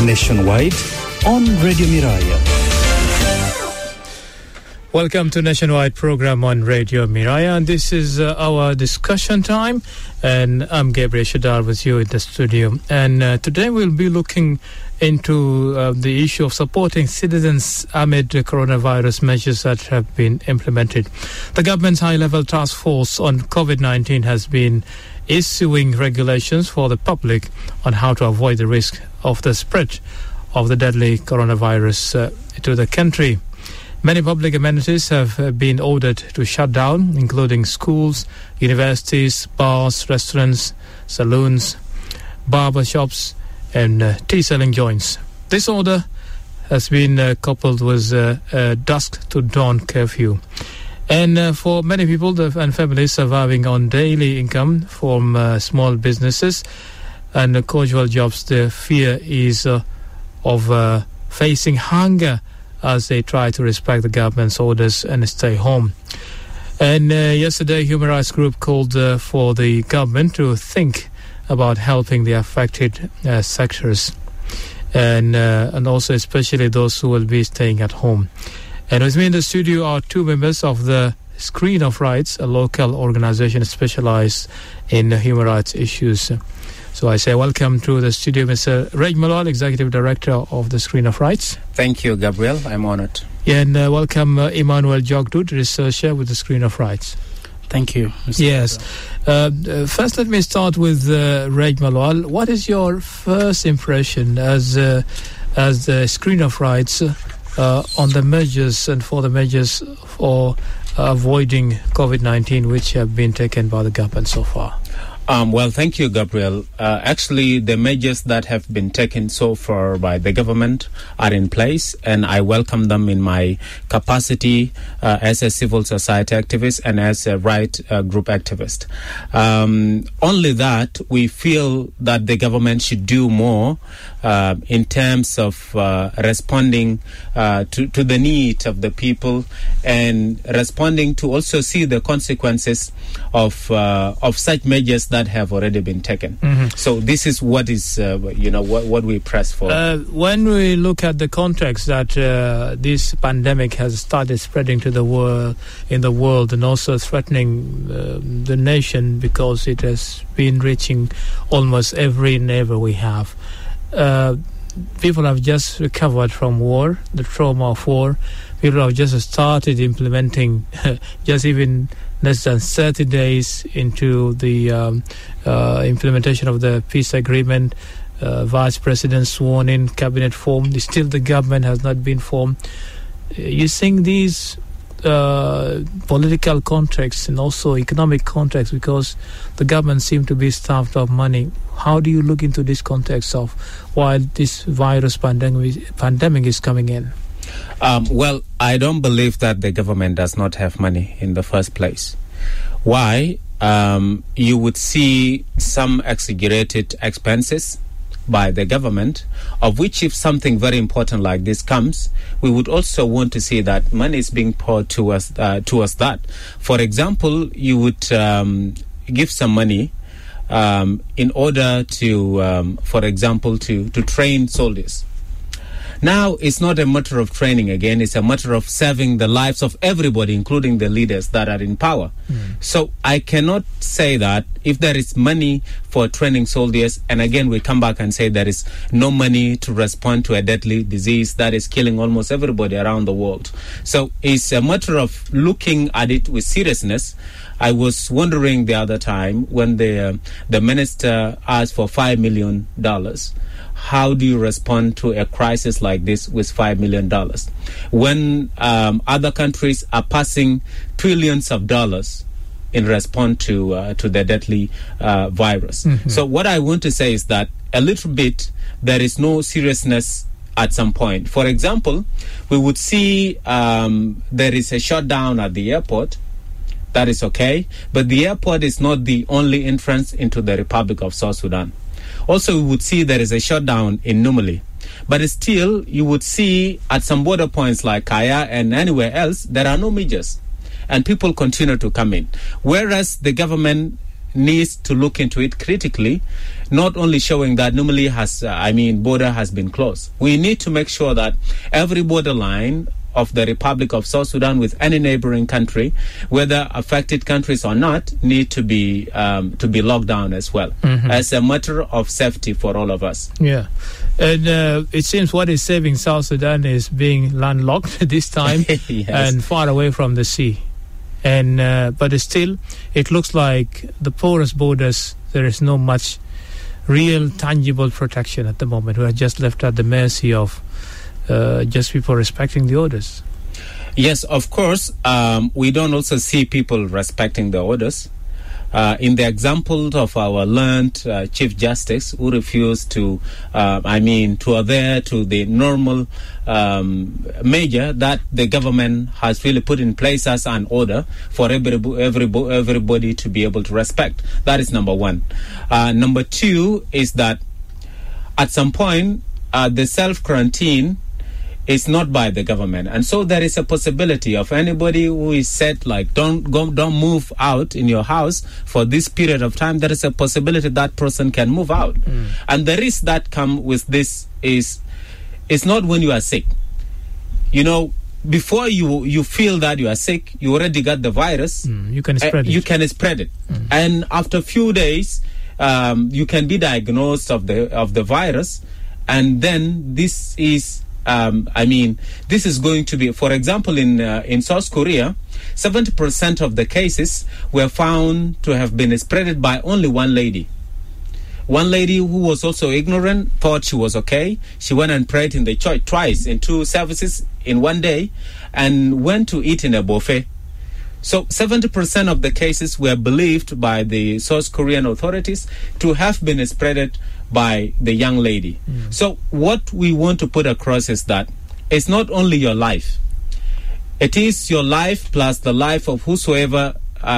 Nationwide on Radio Miraya. Welcome to Nationwide program on Radio Miraya, and this is our discussion time, and I'm Gabriel Shadar with you in the studio. And today we'll be looking into the issue of supporting citizens amid the coronavirus measures that have been implemented. The government's high-level task force on COVID-19 has been issuing regulations for the public on how to avoid the risk of the spread of the deadly coronavirus to the country. Many public amenities have been ordered to shut down, including schools, universities, bars, restaurants, saloons, barber shops, and tea-selling joints. This order has been coupled with a dusk to dawn curfew. And for many people and families surviving on daily income from small businesses and casual jobs, the fear is of facing hunger as they try to respect the government's orders and stay home. And yesterday, Human Rights Group called for the government to think about helping the affected sectors, and also especially those who will be staying at home. And with me in the studio are two members of the Screen of Rights, a local organization specialized in human rights issues. So I say welcome to the studio, Mr. Reg Malwal, Executive Director of the Screen of Rights. Thank you, Gabriel. I'm honored. And welcome Emmanuel Jogdud, researcher with the Screen of Rights. Thank you, Mr. Yes. First, let me start with Reg Malwal. What is your first impression as the Screen of Rights on the measures and for the measures for avoiding COVID-19 which have been taken by the government so far? Well, thank you, Gabriel. Actually, the measures that have been taken so far by the government are in place, and I welcome them in my capacity as a civil society activist and as a right group activist. Only that we feel that the government should do more in terms of responding to the need of the people and responding to also see the consequences of such measures that have already been taken. Mm-hmm. So this is what is, what we press for. When we look at the context that this pandemic has started spreading to the world, and also threatening the nation because it has been reaching almost every neighbor we have. People have just recovered from war, the trauma of war. People have just started implementing, just even less than 30 days into the implementation of the peace agreement. Vice President sworn in, cabinet formed. Still the government has not been formed. You think these political contexts and also economic context, because the government seems to be starved of money. How do you look into this context of while this virus pandemic is coming in? Well, I don't believe that the government does not have money in the first place. Why? You would see some exaggerated expenses by the government, of which if something very important like this comes, we would also want to see that money is being poured towards that. For example, you would give some money in order to, for example, to train soldiers. Now, it's not a matter of training again, it's a matter of saving the lives of everybody, including the leaders that are in power. So I cannot say that if there is money for training soldiers, and again we come back and say there is no money to respond to a deadly disease that is killing almost everybody around the world. So it's a matter of looking at it with seriousness. I was wondering the other time when the minister asked for $5 million. How do you respond to a crisis like this with $5 million? When other countries are passing trillions of dollars in response to the deadly virus. Mm-hmm. So what I want to say is that a little bit, there is no seriousness at some point. For example, we would see there is a shutdown at the airport. That is okay. But the airport is not the only entrance into the Republic of South Sudan. Also, we would see there is a shutdown in Numili. But still, you would see at some border points like Kaya and anywhere else, there are no measures. And people continue to come in. Whereas the government needs to look into it critically, not only showing that normally border has been closed. We need to make sure that every borderline of the Republic of South Sudan with any neighboring country, whether affected countries or not, need to be locked down as well, as a matter of safety for all of us. Yeah. And it seems what is saving South Sudan is being landlocked this time Yes. and far away from the sea. And but still, it looks like the porous borders, there is no much real tangible protection at the moment. We are just left at the mercy of just people respecting the orders. Yes, of course. We don't also see people respecting the orders. In the example of our learned Chief Justice, who refused to adhere to the normal measure that the government has really put in place as an order for everybody to be able to respect. That is number one. Number two is that at some point, the self-quarantine is not by the government, and so there is a possibility of anybody who is said like don't move out in your house for this period of time. There is a possibility that person can move out, and the risk that come with this is not when you are sick. Before you feel that you are sick, you already got the virus. You can spread it. You can spread it, and after a few days, you can be diagnosed of the virus, and then this is. This is going to be, for example, in South Korea, 70% of the cases were found to have been spreaded by only one lady. One lady who was also ignorant, thought she was okay. She went and prayed in the church twice in 2 services in one day and went to eat in a buffet. So 70% of the cases were believed by the South Korean authorities to have been spreaded by the young lady. So what we want to put across is that it's not only your life. It is your life plus the life of whosoever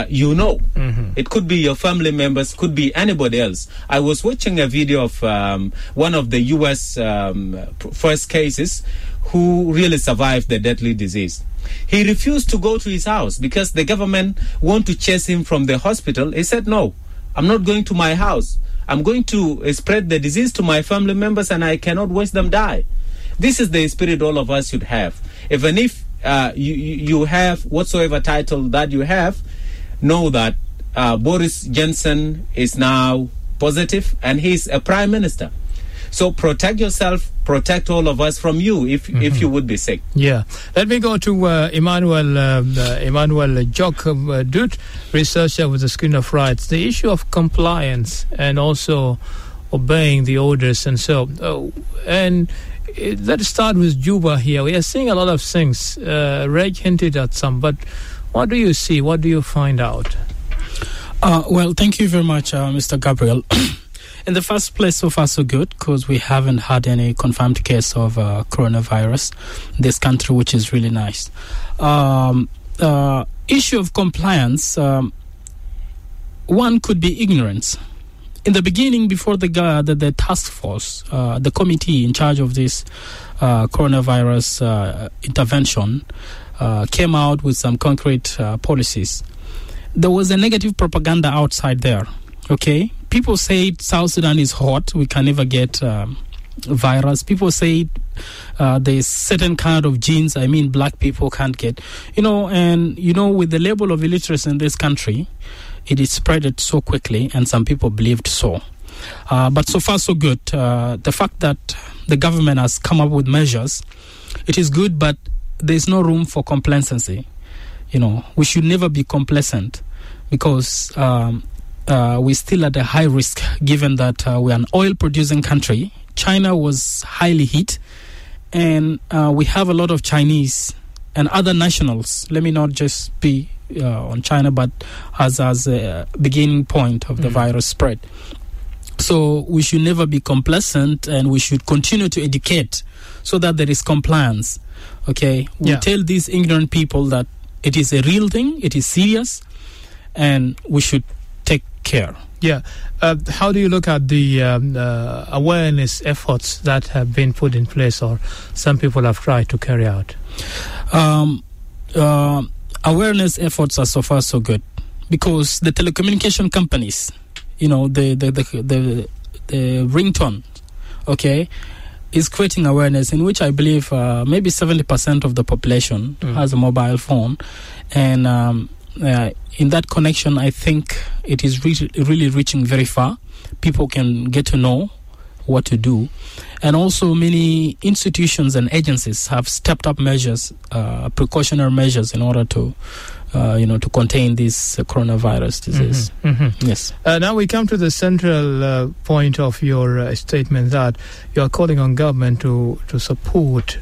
It could be your family members, could be anybody else. I was watching a video of one of the U.S. first cases who really survived the deadly disease. He refused to go to his house because the government want to chase him from the hospital. He said, no, I'm not going to my house. I'm going to spread the disease to my family members and I cannot watch them die. This is the spirit all of us should have. Even if you have whatsoever title that you have, know that Boris Johnson is now positive and he's a prime minister. So protect yourself, protect all of us from you if you would be sick. Yeah. Let me go to Emmanuel Jock Dut, researcher with the Screen of Rights. The issue of compliance and also obeying the orders and so. Let's start with Juba here. We are seeing a lot of things. Reg hinted at some, but what do you see? What do you find out? Well, thank you very much, Mr. Gabriel. In the first place, so far so good, because we haven't had any confirmed case of coronavirus in this country, which is really nice. Issue of compliance, one could be ignorance. In the beginning, before the task force, the committee in charge of this coronavirus intervention came out with some concrete policies. There was a negative propaganda outside there. Okay, people say South Sudan is hot. We can never get virus. People say there's certain kind of genes. I mean, black people can't get. With the level of illiteracy in this country, it is spread so quickly, and some people believed so. But so far, so good. The fact that the government has come up with measures, it is good, but there's no room for complacency. We should never be complacent because we're still at a high risk, given that we're an oil-producing country. China was highly hit, and we have a lot of Chinese and other nationals. Let me not just be on China, but as a beginning point of the virus spread. So we should never be complacent, and we should continue to educate so that there is compliance. Okay, we tell these ignorant people that it is a real thing, it is serious, and we should take care. Yeah. How do you look at the awareness efforts that have been put in place or some people have tried to carry out? Awareness efforts are so far so good. because the telecommunication companies, the ringtone, okay, is creating awareness, in which I believe maybe 70% of the population has a mobile phone, and in that connection, I think it is really reaching very far. People can get to know what to do, and also many institutions and agencies have stepped up measures, precautionary measures, in order to to contain this coronavirus disease. Yes. Now we come to the central point of your statement, that you are calling on government to support.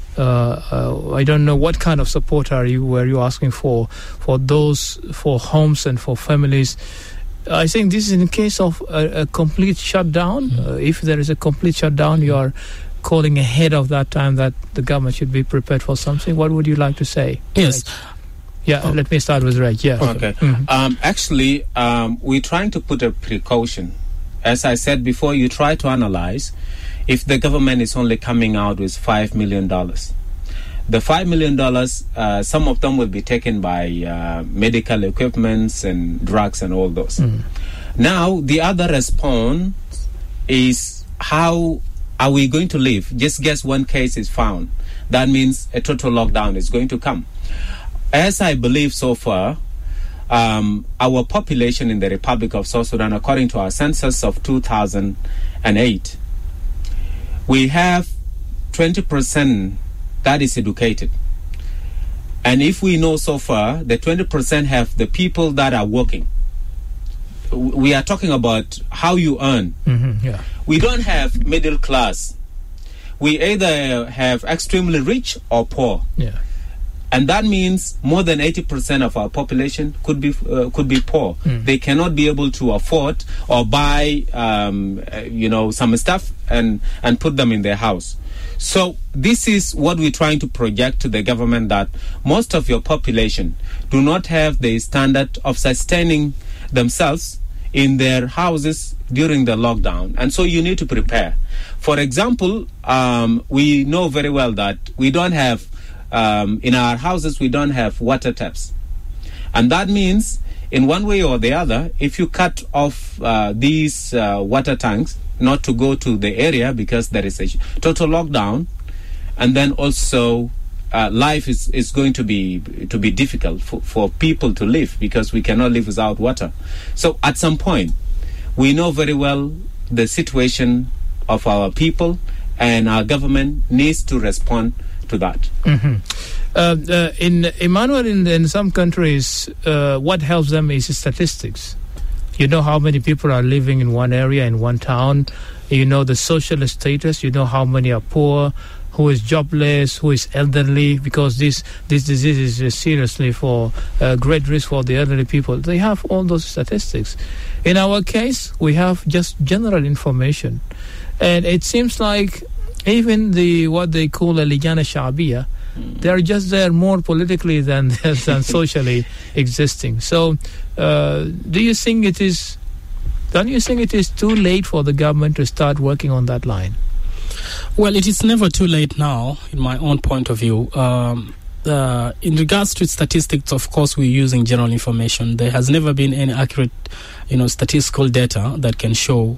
I don't know what kind of support were you asking for those, for homes and for families. I think this is in case of a complete shutdown. If there is a complete shutdown, you are calling ahead of that time that the government should be prepared for something. What would you like to say? Yes. Let me start with Reg. Yeah. Okay. Actually, we're trying to put a precaution. As I said before, you try to analyze if the government is only coming out with $5 million. The $5 million, some of them will be taken by medical equipments and drugs and all those. Now, the other response is, how are we going to live? Just guess one case is found. That means a total lockdown is going to come. As I believe so far, our population in the Republic of South Sudan, according to our census of 2008, we have 20% that is educated. And if we know so far, the 20% have the people that are working. We are talking about how you earn. We don't have middle class. We either have extremely rich or poor. And that means more than 80% of our population could be poor. They cannot be able to afford or buy, some stuff and put them in their house. So this is what we're trying to project to the government, that most of your population do not have the standard of sustaining themselves in their houses during the lockdown. And so you need to prepare. For example, we know very well that we don't have, in our houses, we don't have water taps. And that means, in one way or the other, if you cut off these water tanks, not to go to the area because there is a total lockdown, and then also life is going to be difficult for people to live, because we cannot live without water. So at some point, we know very well the situation of our people, and our government needs to respond to that. In some countries, what helps them is statistics. You know how many people are living in one area, in one town. You know the social status. You know how many are poor, who is jobless, who is elderly, because this disease is seriously for great risk for the elderly people. They have all those statistics. In our case, we have just general information. And it seems like even what they call a Lijana Shabiya, they're just there more politically than socially existing. So, don't you think it is too late for the government to start working on that line? Well, it is never too late now, in my own point of view. In regards to statistics, of course, we're using general information. There has never been any accurate, statistical data that can show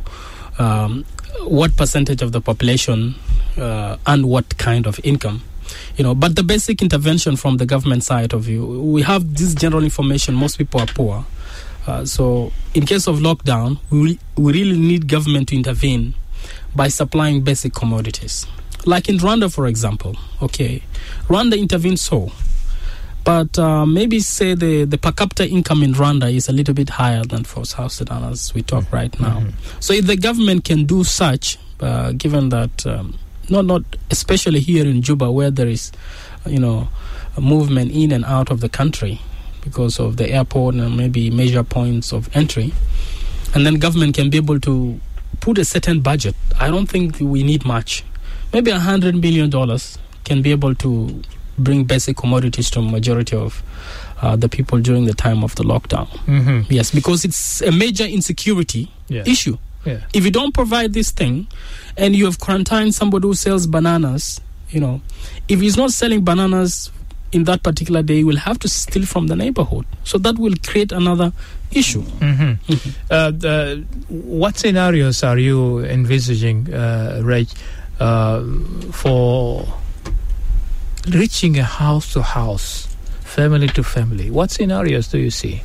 what percentage of the population and what kind of income. But the basic intervention from the government side of view, we have this general information. Most people are poor. So in case of lockdown, we really need government to intervene by supplying basic commodities. Like in Rwanda, for example. Okay, Rwanda intervened but maybe say the per capita income in Rwanda is a little bit higher than for South Sudan as we talk right now. So if the government can do such, given that not especially here in Juba, where there is a movement in and out of the country because of the airport and maybe major points of entry, and then government can be able to put a certain budget. I don't think we need much. Maybe $100 million can be able to bring basic commodities to a majority of the people during the time of the lockdown. Yes, because it's a major insecurity issue. If you don't provide this thing, and you have quarantined somebody who sells bananas, if he's not selling bananas in that particular day will have to steal from the neighborhood. So that will create another issue. What scenarios are you envisaging, Reg, for reaching a house to house, family to family? What scenarios do you see?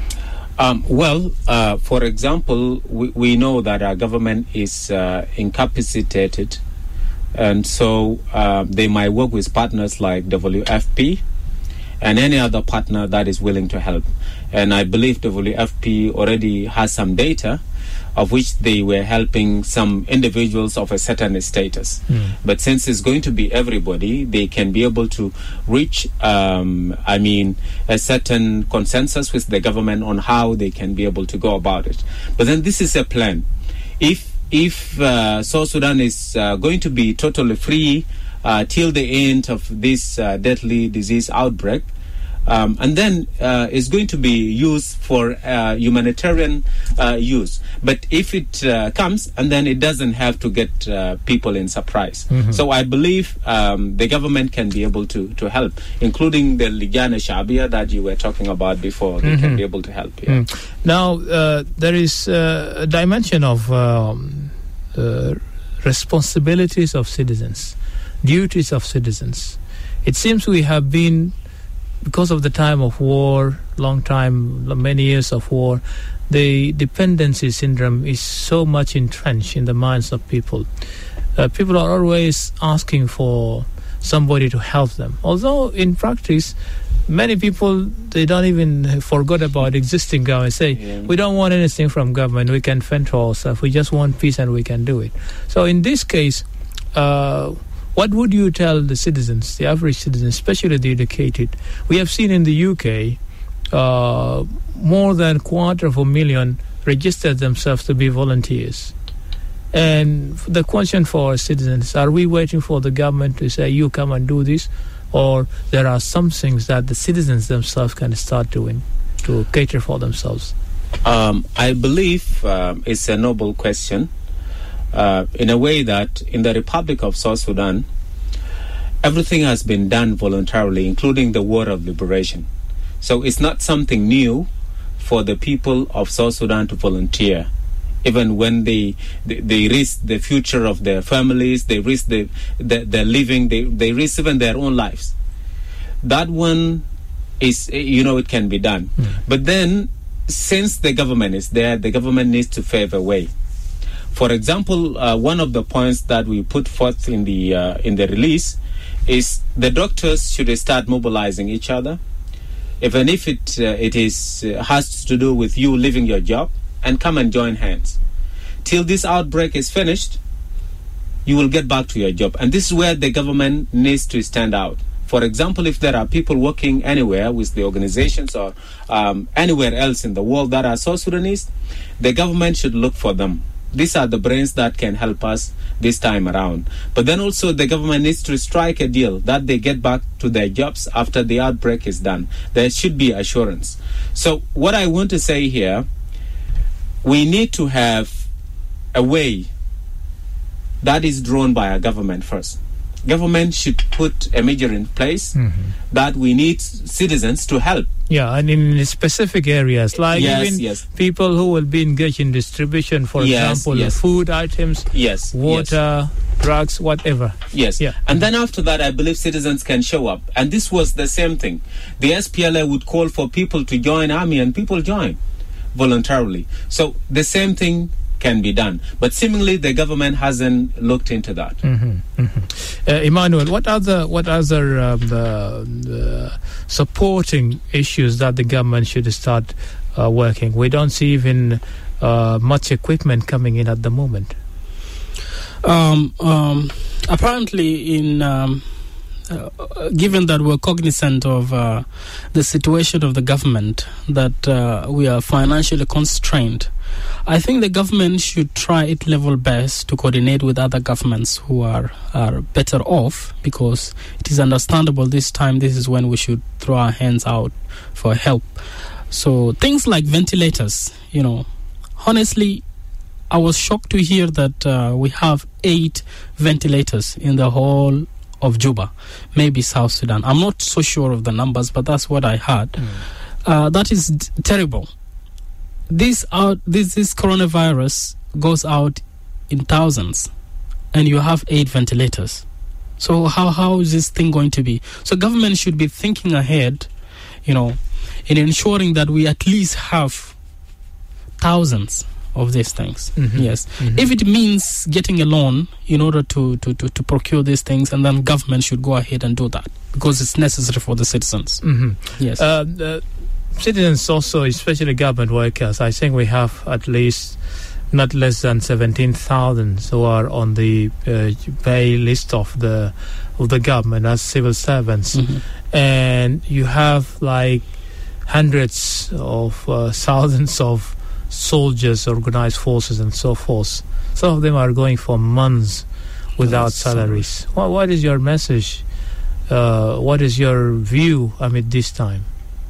For example, we know that our government is incapacitated, and so they might work with partners like WFP and any other partner that is willing to help. And I believe WFP already has some data of which they were helping some individuals of a certain status. But since it's going to be everybody, they can be able to reach, a certain consensus with the government on how they can be able to go about it. But then this is a plan. If South Sudan is going to be totally free till the end of this deadly disease outbreak, and then it's going to be used for humanitarian use. But if it comes, and then it doesn't have to get people in surprise. So I believe the government can be able to help, including the Lijana Shabia that you were talking about before. They can be able to help. Yeah. Now, there is a dimension of responsibilities of citizens, duties of citizens. It seems we have been, because of the time of war, many years of war, the dependency syndrome is so much entrenched in the minds of people. People are always asking for somebody to help them. Although in practice, many people, they don't even forget about existing government. Say, we don't want anything from government. We can fend for ourselves. We just want peace and we can do it. So in this case, what would you tell the citizens, the average citizen, especially the educated? We have seen in the UK, more than 250,000 registered themselves to be volunteers. And the question for our citizens, are we waiting for the government to say, you come and do this? Or there are some things that the citizens themselves can start doing to cater for themselves? I believe it's a noble question. In a way that in the Republic of South Sudan, everything has been done voluntarily, including the War of Liberation. So it's not something new for the people of South Sudan to volunteer. Even when they risk the future of their families, they risk their living, they risk even their own lives. That one is, it can be done. But then, since the government is there, the government needs to pave a way. For example, one of the points that we put forth in the release is the doctors should start mobilizing each other, even if it has to do with you leaving your job, and come and join hands. Till this outbreak is finished, you will get back to your job. And this is where the government needs to stand out. For example, if there are people working anywhere with the organizations or anywhere else in the world that are South Sudanese, the government should look for them. These are the brains that can help us this time around. But then also the government needs to strike a deal that they get back to their jobs after the outbreak is done. There should be assurance. So what I want to say here, we need to have a way that is drawn by our government first. Government should put a measure in place that we need citizens to help. Yeah, and in specific areas, like people who will be engaged in distribution, for example, of food items, water, drugs, whatever. And then after that, I believe citizens can show up. And this was the same thing. The SPLA would call for people to join army, and people join voluntarily. So the same thing can be done, but seemingly the government hasn't looked into that. Emmanuel, what other supporting issues that the government should start working? We don't see even much equipment coming in at the moment. Apparently, given that we're cognizant of the situation of the government, that we are financially constrained, I think the government should try its level best to coordinate with other governments who are better off, because it is understandable this time, this is when we should throw our hands out for help. So things like ventilators, honestly, I was shocked to hear that we have 8 ventilators in the whole of Juba, maybe South Sudan. I'm not so sure of the numbers, but that's what I heard. That is terrible. This coronavirus goes out in thousands, and you have 8 ventilators. So how is this thing going to be? So government should be thinking ahead, in ensuring that we at least have thousands of these things. Yes. If it means getting a loan in order to procure these things, and then government should go ahead and do that because it's necessary for the citizens. Yes. Citizens also, especially government workers, I think we have at least not less than 17,000 who are on the pay list of the government as civil servants, and you have like hundreds of thousands of soldiers, organized forces, and so forth. Some of them are going for months without salaries. What is your message? What is your view amid this time?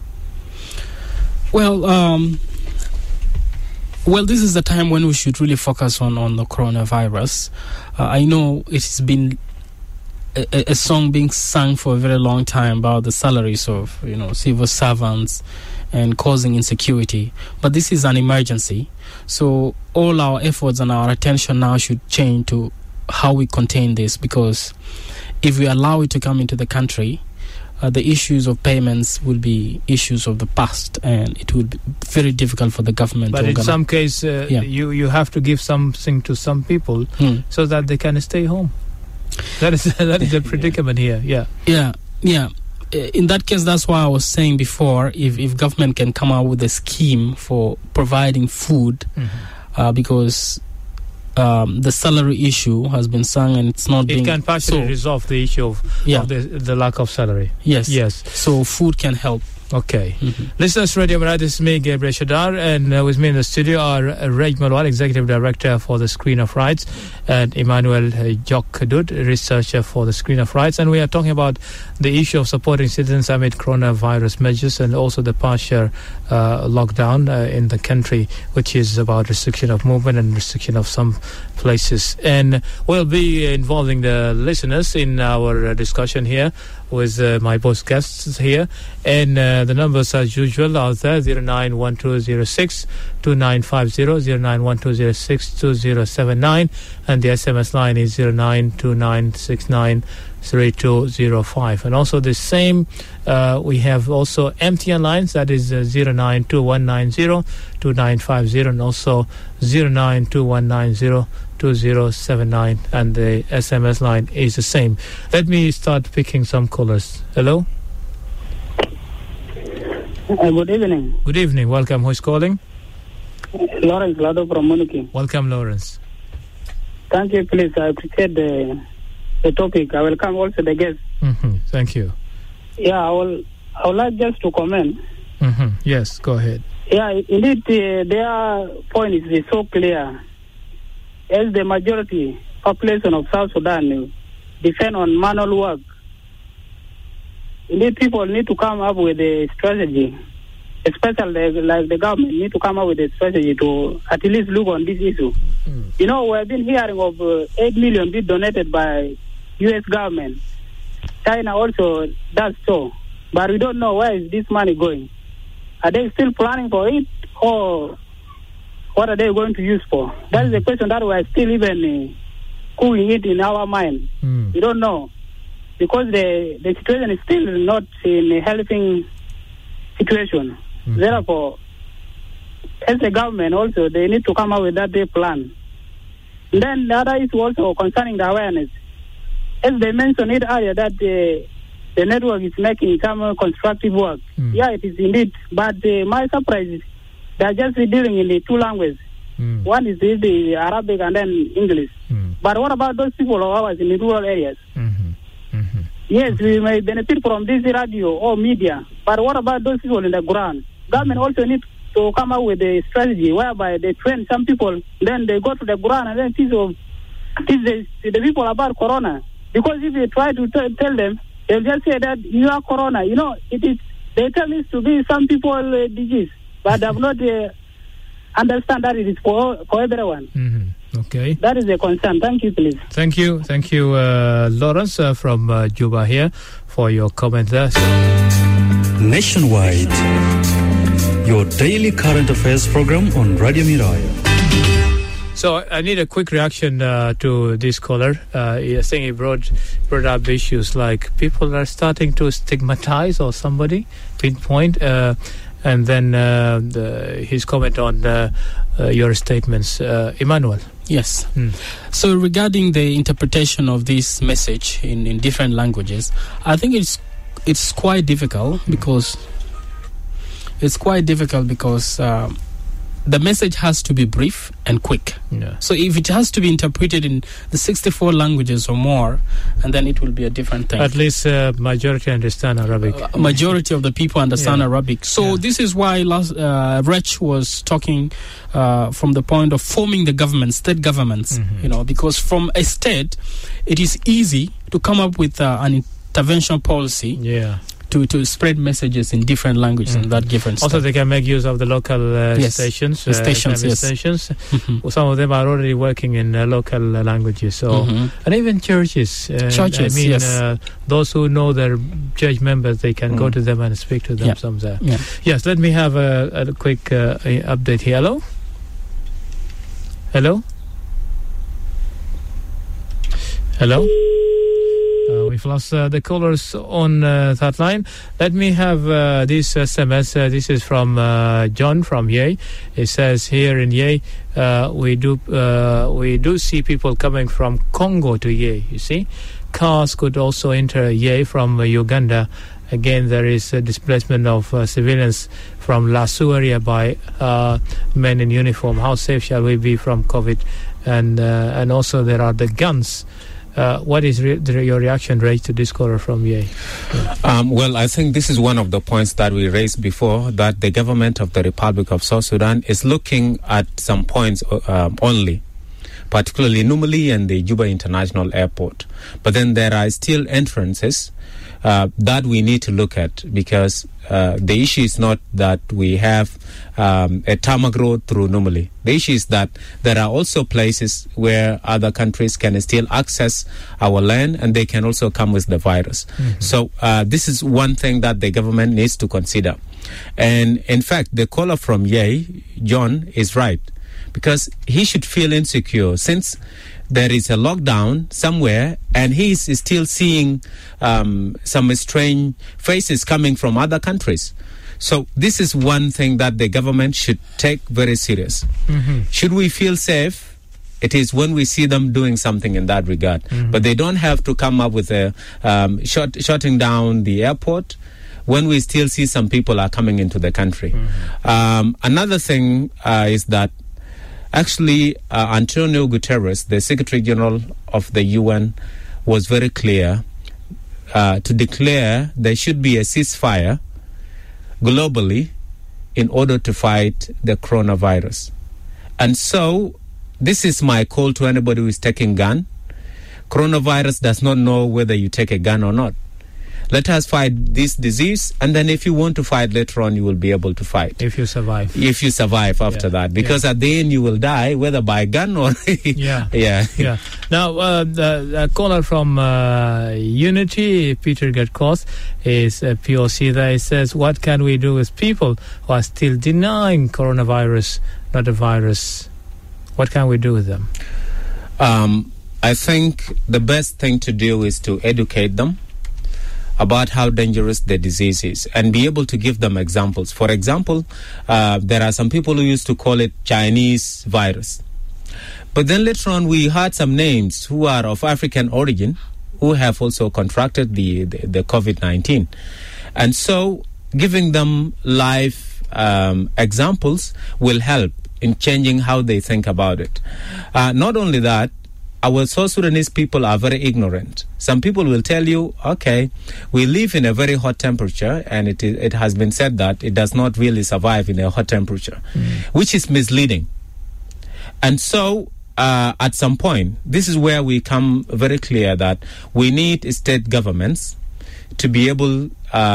Well, this is the time when we should really focus on the coronavirus. I know it has been a song being sung for a very long time about the salaries of civil servants and causing insecurity. But this is an emergency. So all our efforts and our attention now should change to how we contain this, because if we allow it to come into the country, the issues of payments will be issues of the past, and it will be very difficult for the government to organize. But in some case, you have to give something to some people so that they can stay home. That is the predicament here. Yeah. In that case, that's why I was saying before, if government can come out with a scheme for providing food, because the salary issue has been sung and it's not being... It can partially resolve the issue of the lack of salary. Yes. So food can help. Okay. Listeners, Radio Miraya, this is me, Gabriel Shadar, and with me in the studio are Reg Malwal, Executive Director for the Screen of Rights, and Emmanuel Jock-Dud, Researcher for the Screen of Rights. And we are talking about the issue of supporting citizens amid coronavirus measures and also the partial lockdown in the country, which is about restriction of movement and restriction of some places. And we'll be involving the listeners in our discussion here with my both guests here, and the numbers as usual are there: 091206 2950, 091206 2079, and the SMS line is 0929693205. And also the same, we have also MTN lines, that is 092190 2950, and also 092190 2079, and the SMS line is the same. Let me start picking some callers. Hello? Good evening. Good evening. Welcome. Who is calling? Lawrence Lado from Muniki. Welcome, Lawrence. Thank you, please. I appreciate the topic. I welcome also the guests. Thank you. Yeah, I would like just to comment. Yes, go ahead. Yeah, indeed, their point is so clear. As the majority population of South Sudan depend on manual work, indeed people need to come up with a strategy, especially like the government need to come up with a strategy to at least look on this issue. We have been hearing of 8 million being donated by U.S. government. China also does so, but we don't know where is this money going. Are they still planning for it, or what are they going to use for? That is the question that we are still even cooling it in our mind. We don't know, because the situation is still not in a helping situation. Therefore, as the government also, they need to come up with that plan. And then the other issue also concerning the awareness. As they mentioned it earlier, that the network is making some constructive work. Yeah, it is indeed. But my surprise is they are just dealing in the two languages. One is the Arabic and then English. But what about those people of ours in the rural areas? Yes, we may benefit from this radio or media, but what about those people in the ground? Government also needs to come up with a strategy whereby they train some people, then they go to the ground and then teach the people about corona. Because if you try to tell them, they'll just say that you are corona. They tell it to be some people disease, but they have not understand that it is for everyone. Okay. That is a concern. Thank you, please. Thank you, Lawrence from Juba here for your comment there. Nationwide, your daily current affairs program on Radio Miraya. So I need a quick reaction to this caller. I think he brought up issues like people are starting to stigmatize or somebody pinpoint, and then his comment on your statements. Emmanuel. Yes. So regarding the interpretation of this message in different languages, I think it's quite difficult because the message has to be brief and quick. Yeah. So if it has to be interpreted in the 64 languages or more, and then it will be a different thing. At least majority understand Arabic. Majority of the people understand Arabic. So this is why Rech was talking from the point of forming the government, state governments, because from a state, it is easy to come up with an intervention policy. Yeah. To spread messages in different languages in that given state. Also, they can make use of the local stations. Stations. Some of them are already working in local languages. So, and even churches. Those who know their church members, they can go to them and speak to them. Somewhere. Yeah. Yes. Let me have a quick update here. Hello. We've lost the callers on that line. Let me have this SMS. This is from John from Yei. It says here in Yei, we do see people coming from Congo to Yei. You see, cars could also enter Yei from Uganda. Again, there is a displacement of civilians from Lasu area by men in uniform. How safe shall we be from COVID? And also there are the guns. What is your reaction, Ray, to this caller from Yei? Well, I think this is one of the points that we raised before, that the government of the Republic of South Sudan is looking at some points only, particularly Numili and the Juba International Airport. But then there are still entrances that we need to look at, because the issue is not that we have a tarmac road through Numili. The issue is that there are also places where other countries can still access our land, and they can also come with the virus. So this is one thing that the government needs to consider. And in fact, the caller from Yei, John, is right, because he should feel insecure since there is a lockdown somewhere and he is still seeing some strange faces coming from other countries. So this is one thing that the government should take very serious. Should we feel safe? It is when we see them doing something in that regard. But they don't have to come up with a shutting down the airport when we still see some people are coming into the country. Another thing is that actually, Antonio Guterres, the Secretary General of the UN, was very clear to declare there should be a ceasefire globally in order to fight the coronavirus. And so, this is my call to anybody who is taking gun. Coronavirus does not know whether you take a gun or not. Let us fight this disease, and then if you want to fight later on, you will be able to fight. If you survive. If you survive after that. Because at the end, you will die, whether by gun or... Yeah. Now, the caller from Unity, Peter Gerkos, is a POC there. He says, what can we do with people who are still denying coronavirus, not a virus? What can we do with them? I think the best thing to do is to educate them about how dangerous the disease is and be able to give them examples. For example, there are some people who used to call it Chinese virus. But then later on, we heard some names who are of African origin who have also contracted the COVID-19. And so giving them live examples will help in changing how they think about it. Not only that, our South Sudanese people are very ignorant. Some people will tell you, okay, we live in a very hot temperature, and it has been said that it does not really survive in a hot temperature, which is misleading. And so, at some point, this is where we come very clear that we need state governments to be able,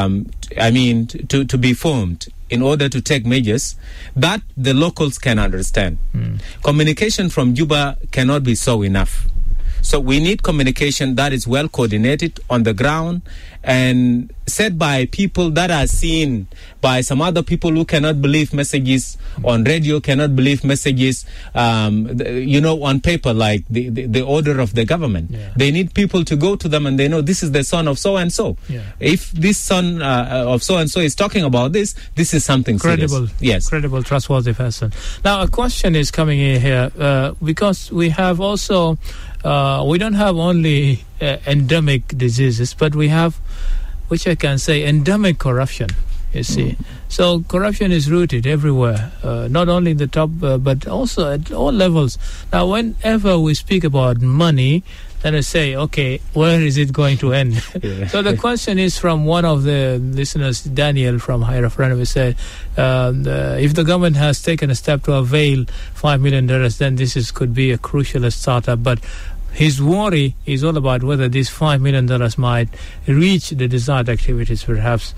to be formed in order to take measures that the locals can understand. Communication from Juba cannot be so enough. So we need communication that is well coordinated on the ground and said by people that are seen by some other people who cannot believe messages on radio, cannot believe messages, on paper, like the order of the government. Yeah. They need people to go to them and they know this is the son of so-and-so. Yeah. If this son of so-and-so is talking about this is something credible. serious. Yes. Credible, trustworthy person. Now, a question is coming in here because we have also... we don't have only endemic diseases, but we have, which I can say, endemic corruption, you see. So corruption is rooted everywhere, not only in the top, but also at all levels. Now, whenever we speak about money, then I say, okay, where is it going to end? Yeah. So the question is from one of the listeners, Daniel from Higher Friend, we said, if the government has taken a step to avail $5 million, then this could be a crucial startup. But his worry is all about whether this $5 million might reach the desired activities, perhaps.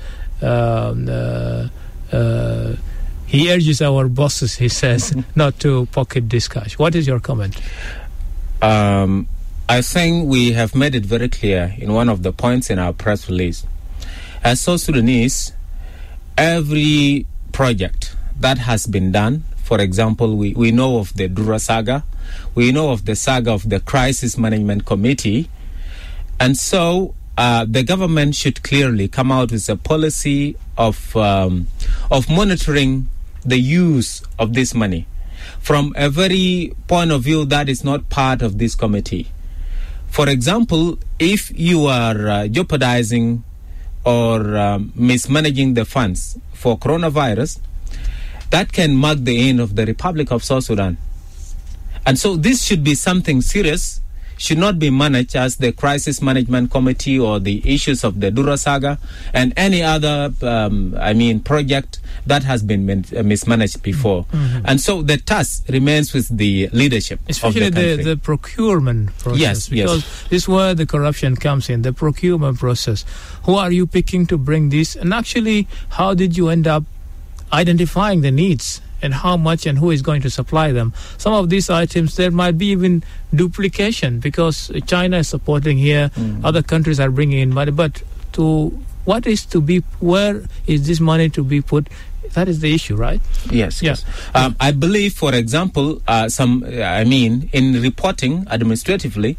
He urges our bosses, he says, not to pocket this cash. What is your comment? I think we have made it very clear in one of the points in our press release. As South Sudanese, every project that has been done, for example, we know of the Dura saga, we know of the saga of the Crisis Management Committee, and so the government should clearly come out with a policy of monitoring the use of this money from a very point of view that is not part of this committee. For example, if you are jeopardizing or mismanaging the funds for coronavirus, that can mark the end of the Republic of South Sudan. And so this should be something serious, should not be managed as the Crisis Management Committee or the issues of the Dura saga and any other, project that has been mismanaged before. And so the task remains with the leadership Especially of the country. the procurement process. Yes, because this is where the corruption comes in, the procurement process. Who are you picking to bring this? And actually, how did you end up identifying the needs and how much and who is going to supply them? Some of these items, there might be even duplication because China is supporting here, other countries are bringing in money, but where is this money to be put? That is the issue, right? Yes. I believe, for example, in reporting administratively,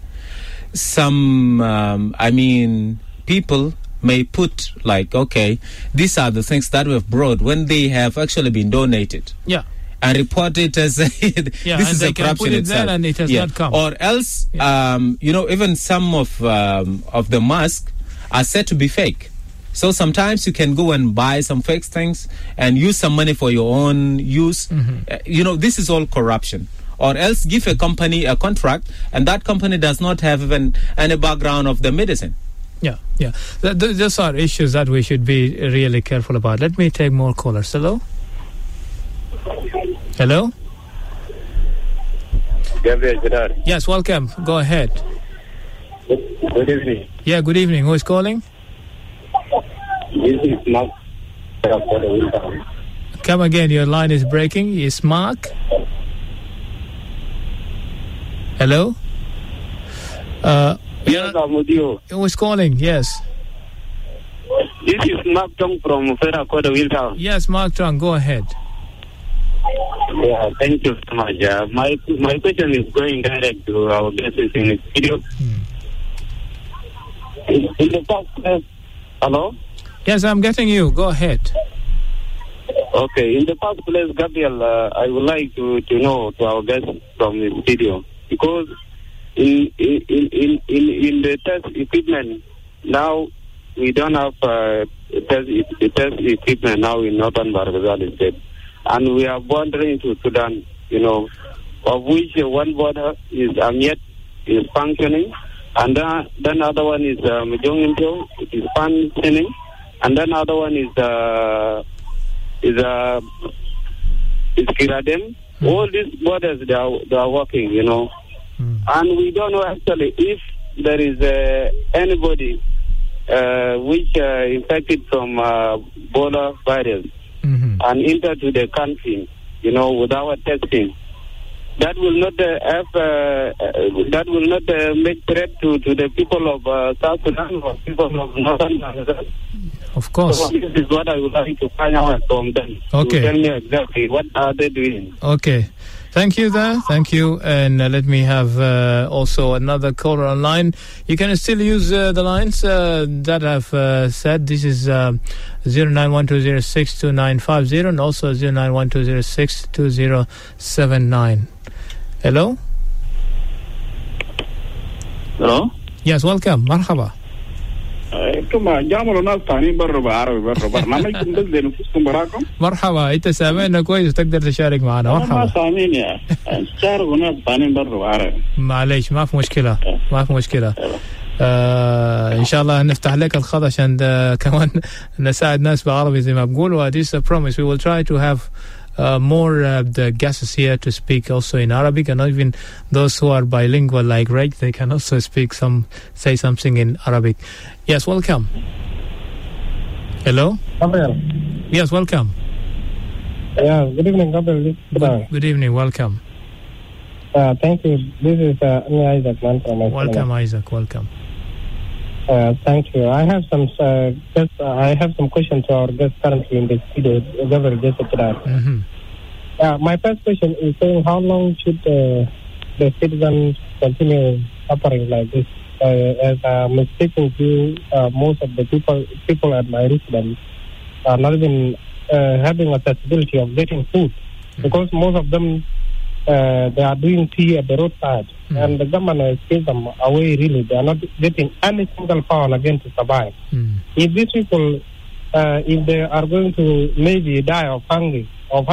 some, people may put like, okay, these are the things that we've brought when they have actually been donated. Yeah. And report it as this is a corruption itself. And it has not come. Or else, even some of the masks are said to be fake. So sometimes you can go and buy some fake things and use some money for your own use. This is all corruption. Or else give a company a contract and that company does not have even any background of the medicine. Yeah. Those are issues that we should be really careful about. Let me take more callers. Hello? Gabriel Gerard. Yes, welcome. Go ahead. Good evening. Yeah, good evening. Who is calling? This is Mark. Come again, your line is breaking. Is Mark? Hello? Yes, I'm with you. Who is calling? Yes. This is Mark Tong from Federal Court of Willtown. Yes, Mark Tong, go ahead. Yeah, thank you so much. My question is going direct to our guests in the studio. In the first place, hello? Yes, I'm getting you. Go ahead. Okay, in the first place, Gabriel, I would like to know to our guests from the studio, because in the test equipment now we don't have test equipment now in Northern Barghazal State, and we are bordering to Sudan, of which one border is Amiet is functioning, and then other one is Mjongimjo, it is functioning, and then other one is Kiradem. All these borders they are working, and we don't know actually if there is anybody which infected from Ebola virus and enter to the country, without testing. That will not make threat to the people of South Sudan or people of Northern Sudan. Of course. So this is what I would like to find out from them. Okay. To tell me exactly what are they doing. Okay. Thank you there. Thank you. And let me have also another caller online. You can still use the lines that I've said. This is 0912062950 and also 0912062079. Hello? Hello? Yes, welcome. Marhaba. كما جامل الناس ثاني برا بعربي برنامجكم بس لنفسكم براكم. مرحبا، انت سامعنا كويس وتقدر تشارك معنا. مرحبا. ما سامعين يا شاركوا ناس ثاني برا بعربي. معليش ما في مشكلة. ان شاء الله نفتح لك الخط عشان كمان نساعد ناس بعربي زي ما بقولوا. This is a promise. We will try to have more the guests here to speak also in Arabic, and even those who are bilingual like Reg, they can also say something in Arabic. Yes, welcome. Hello? Gabriel. Yes, welcome. Yeah, good evening, Gabriel. Good evening, welcome. Thank you. This is Isaac man from my Welcome, Isaac, welcome. Thank you. I have some questions to our guests currently in the studio. Gabriel just said that. My first question is saying, how long should the citizens continue suffering like this? As I'm speaking to you, most of the people at my residence are not even having accessibility of getting food, because most of them they are doing tea at the roadside, and the government has taken them away. Really, they are not getting any single pound again to survive. If these people, if they are going to maybe die of hunger,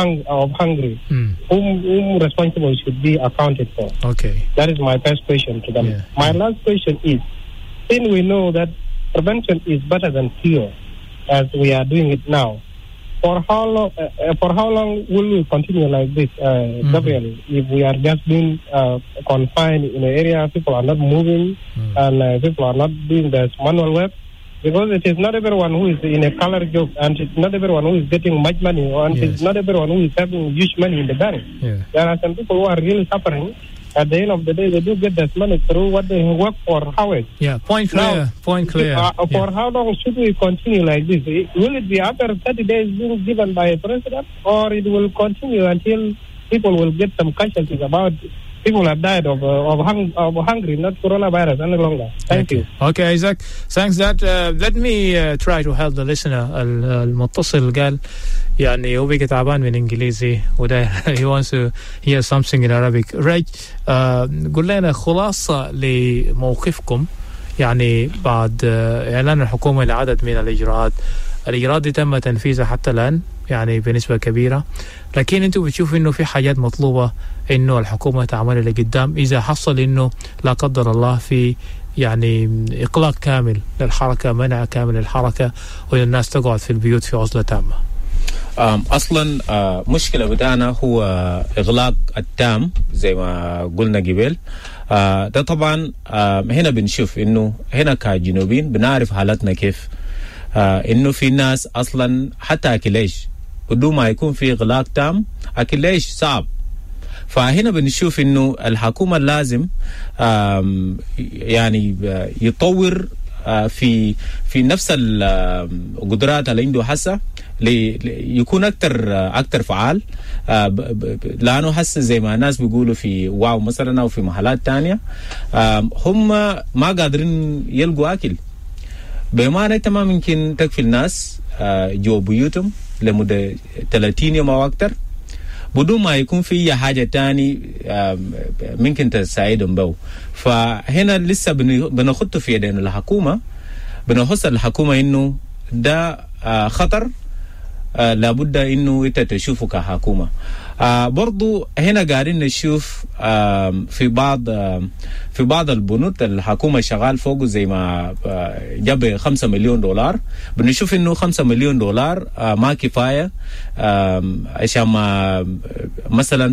whom responsible should be accounted for? Okay, that is my first question to them. Yeah. My last question is, since we know that prevention is better than cure, as we are doing it now, for how long will we continue like this, Gabriel? If we are just being confined in an area, people are not moving, and people are not doing this manual work, because it is not everyone who is in a color job, and it's not everyone who is getting much money, and it's not everyone who is having huge money in the bank. Yeah. There are some people who are really suffering. At the end of the day, they do get that money through what they work for hours. Yeah, point clear. Now, point clear. For how long should we continue like this? Will it be after 30 days being given by a president, or it will continue until people will get some casualties about people have died of hungry, not coronavirus any longer? Thank you. Okay, Isaac. Thanks that. Let me try to help the listener. المتصل قال يعني هو بيجي تعبان من إنجليزي وده he wants to hear something in Arabic. Right. قول لنا خلاصة لموقفكم يعني بعد إعلان الحكومة لعدد من الإجراءات دي تم تنفيذها حتى الآن يعني بنسبة كبيرة، لكن أنتوا بتشوفوا إنه في حاجات مطلوبة إنه الحكومة تعملها لقدام إذا حصل إنه لا قدر الله في يعني إقلاق كامل للحركة، منع كامل للحركة، والناس تقعد في البيوت في عزلة تامة. أصلا مشكلة بتاعنا هو إغلاق التام زي ما قلنا قبل. ده طبعا هنا بنشوف إنه هنا كجنوبين بنعرف حالتنا كيف، إنه في ناس أصلا حتى أكليش بدون ما يكون في إغلاق تام أكليش صعب. فهنا بنشوف إنه الحكومة لازم يعني يطور في نفس القدرات اللي عنده هسه يكون أكتر فعال، لأنه هسه زي ما الناس بيقولوا في واو مثلا أو في محلات تانية هم ما قادرين يلقوا أكل، بمعنى تمام يمكن تكفي الناس جو بيوتهم لمدة 30 يوم أو أكتر بدون ما يكون في حاجة تاني ممكن تساعدهم به. فهنا لسه بنخط في يدين الحكومة، بنحس الحكومة إنه ده خطر لابد إنه تشوفه كحكومة. برضو هنا قاعدين نشوف في بعض البنوك الحكومة شغال فوقه زي ما جاب $5 مليون، بنشوف إنه $5 مليون ما كفاية عشان مثلا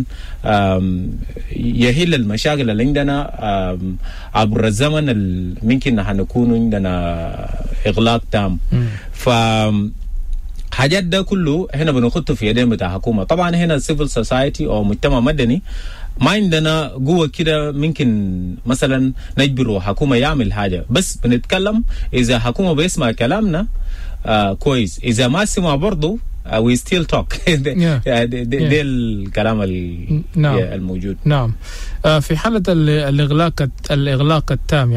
يهل المشاكل اللي عندنا عبر الزمن. ممكن نكون عندنا إغلاق تام. ف حاجات ده كله هنا بنخطه في يدين بتاع حكومة. طبعا هنا civil society أو مجتمع مدني ما عندنا قوة كده ممكن مثلا نجبره حكومة يعمل حاجة، بس بنتكلم إذا حكومة بيسمع كلامنا كويس، إذا ما سمع برضو we still talk. ده الكلام الموجود. نعم. في حالة الإغلاق التام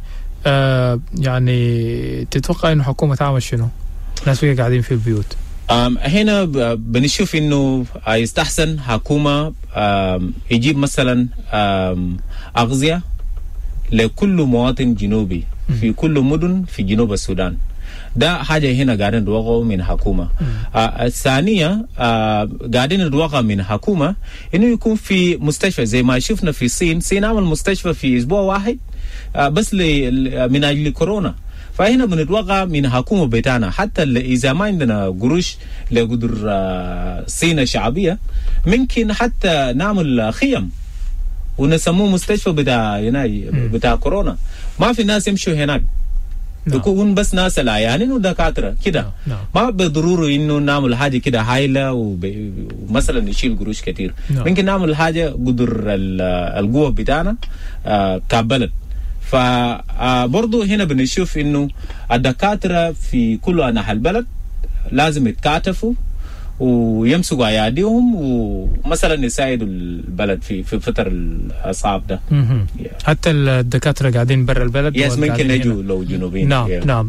يعني تتوقع إنه حكومة تعمل شنو؟ الناس فيها قاعدين في البيوت. هنا بنشوف إنه يستحسن حكومة يجيب مثلا أغذية لكل مواطن جنوبي في كل مدن في جنوب السودان. ده حاجة هنا قاعدين نتوقع من حكومة. الثانية قاعدين نتوقع من حكومة إنه يكون في مستشفى زي ما شفنا في الصين عمل مستشفى في أسبوع واحد بس من أجل كورونا. فهنا بنتوقع من حكومة بتاعنا حتى إذا ما عندنا قروش لقدر الصين الشعبية ممكن حتى نعمل خيم ونسموه مستشفى بتاع كورونا. ما في ناس يمشوا هناك يكون بس ناس العيانين ودكاترة كده. ما بالضرورة إنه نعمل حاجة كده هايلة ومثلا نشيل قروش كتير. ممكن نعمل حاجة قدر القوة بتاعنا كبلد. فبرضو هنا بنشوف إنه الدكاترة في كل أنحاء البلد لازم يتكاتفوا ويمسكوا أياديهم ومثلا يساعدوا البلد في فترة الصعب ده. حتى الدكاترة قاعدين برا البلد. يس ممكن يجوا لو جنوبين. نعم.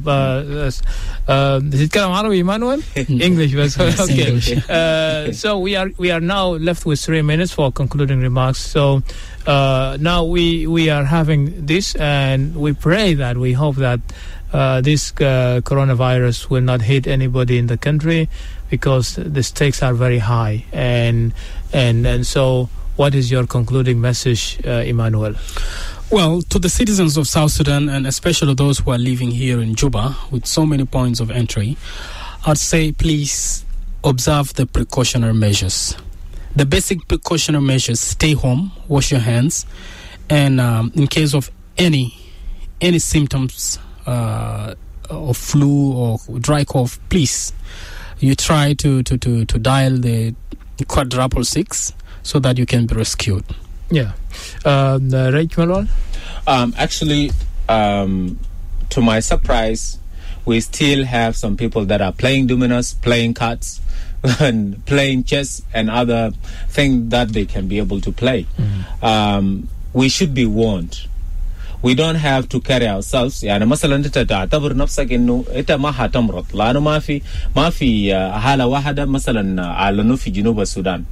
تتكلم عربي إيمانويل؟ English بس. Okay. So we are now left with 3 minutes for concluding remarks. So now we are having this, and we pray that we hope that this coronavirus will not hit anybody in the country, because the stakes are very high. And so what is your concluding message, Emmanuel? Well, to the citizens of South Sudan, and especially those who are living here in Juba with so many points of entry, I'd say please observe the precautionary measures. The basic precautionary measures: stay home, wash your hands, and in case of any symptoms of flu or dry cough, please you try to dial the *6 so that you can be rescued. Yeah. Right, Malwan? Actually, to my surprise, we still have some people that are playing dominoes, playing cards, and playing chess and other things that they can be able to play. We should be warned. We don't have to carry ourselves. يعني مثلا انت تعتبر نفسك انه انت ما هتمرض لانه ما في حالة واحدة مثلا على في جنوب السودان.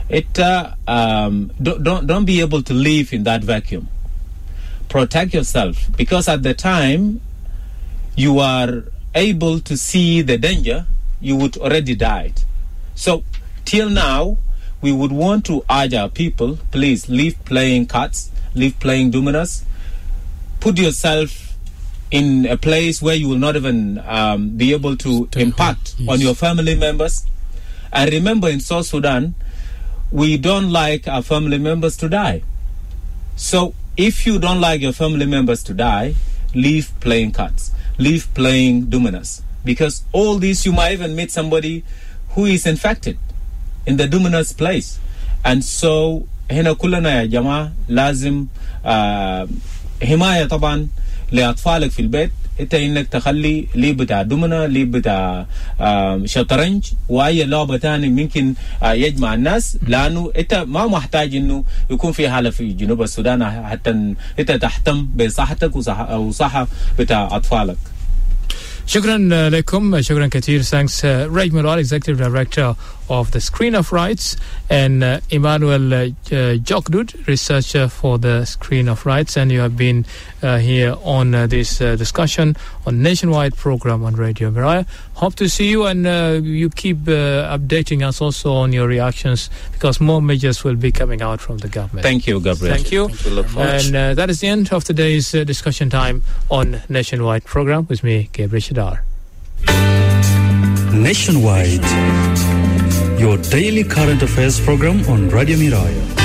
Don't be able to live in that vacuum. Protect yourself, because at the time you are able to see the danger, you would already died. So till now, we would want to urge our people, please leave playing cards, leave playing dominoes. Put yourself in a place where you will not even be able to impact on your family members. And remember, in South Sudan, we don't like our family members to die. So if you don't like your family members to die, leave playing cards, leave playing dominoes. Because all these, you might even meet somebody who is infected in the dominoes place. And so, هنا كلنا يا جماعة لازم حماية طبعا لأطفالك في البيت. انت انك تخلي لي بتاع دومنا، لي بتاع شطرنج واي لعبه ثانيه ممكن يجمع الناس، لانه انت ما محتاج انه يكون في حاله في جنوب السودان حتى انت تهتم بصحتك وصحه بتاع اطفالك. شكرا لكم، شكرا كثير. Thanks Raj Malwan, Executive Director of the Screen of Rights, and Emmanuel Jokdud, researcher for the Screen of Rights, and you have been here on this discussion on nationwide program on Radio Miraya. Hope to see you, and you keep updating us also on your reactions, because more measures will be coming out from the government. Thank you, Gabriel. Thank you. And that is the end of today's discussion time on nationwide program with me, Gabriel Shadar. Nationwide, your daily current affairs program on Radio Miraya.